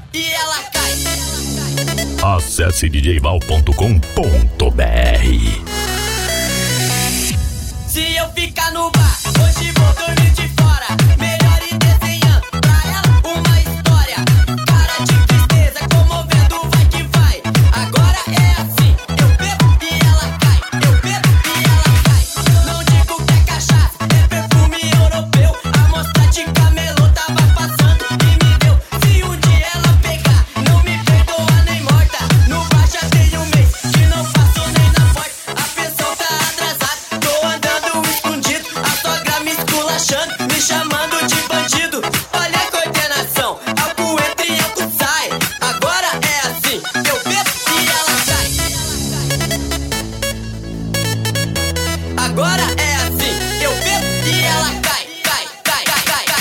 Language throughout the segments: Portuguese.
e ela cai. Acesse djval.com.br. Se eu ficar no bar, hoje vou dormir de fora. Melhor ir desenhando pra ela uma história. Cara de tristeza, comovendo, vai que vai. Agora é assim, eu bebo e ela cai. Eu bebo e ela cai. Não digo que é cachaça, é perfume europeu. A mostra de camelô tava passando e me deu. Se um dia ela pegar, não me perdoa nem morta. No bar já tem um mês que não passo nem na porta. A pensão tá atrasada, tô andando escondido. A sogra me esculachando, me chamando de bandido. Olha a coordenação, algo entra e algo sai. Agora é assim, eu bebo e ela cai. Agora é assim, eu bebo e ela cai. Cai, cai, cai, cai, cai.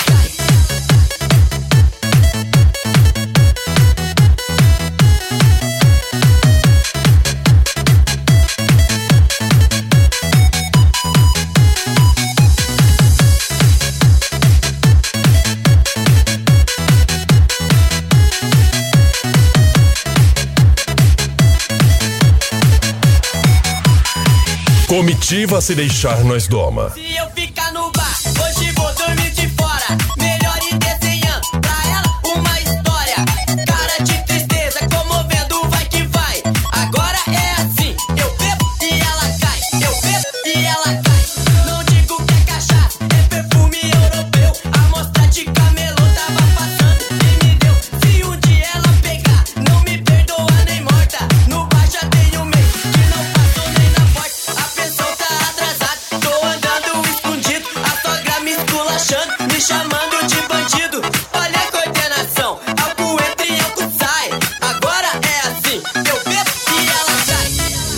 Comitiva Se Deixar Nós Doma. Se eu ficar no bar, hoje vou dormir de fora. Melhor ir desenhando pra ela uma história. Cara de tristeza, comovendo, vai que vai. Agora é assim, eu bebo e ela cai. Eu bebo e ela cai. Não digo que é cachaça, é perfume europeu. A mostra de camelô tava passando e me deu. Se um dia ela pegar, não me perdoa nem morta. No bar já tem um mês que não passo nem na porta. A pensão tá atrasada, tô andando escondido. A sogra me esculachando, me chamando de bandido. Olha a coordenação, algo entra e algo sai. Agora é assim, eu bebo e ela cai.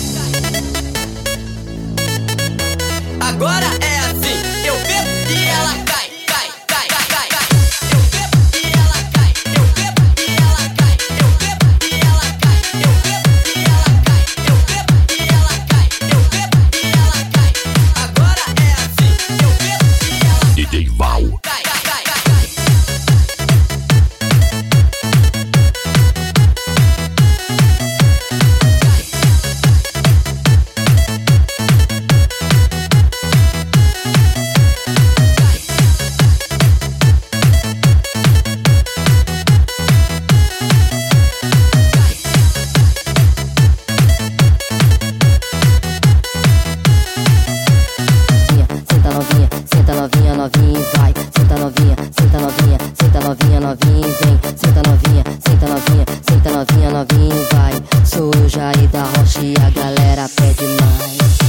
Agora é assim, eu bebo e ela cai. Cai, cai, cai, cai, cai. Eu bebo e ela cai. Eu bebo e ela cai. Eu bebo e ela cai. Eu bebo e ela cai. Eu bebo e ela cai. Eu bebo e ela cai. Agora é assim, eu bebo e ela DJ Val. cai, cai, cai, cai. Senta novinha, novinha e vai. Senta novinha, senta novinha, senta novinha, novinha e vem. Senta novinha, senta novinha, senta novinha, novinha e vai. Sou o Jair da Rocha e a galera pede mais.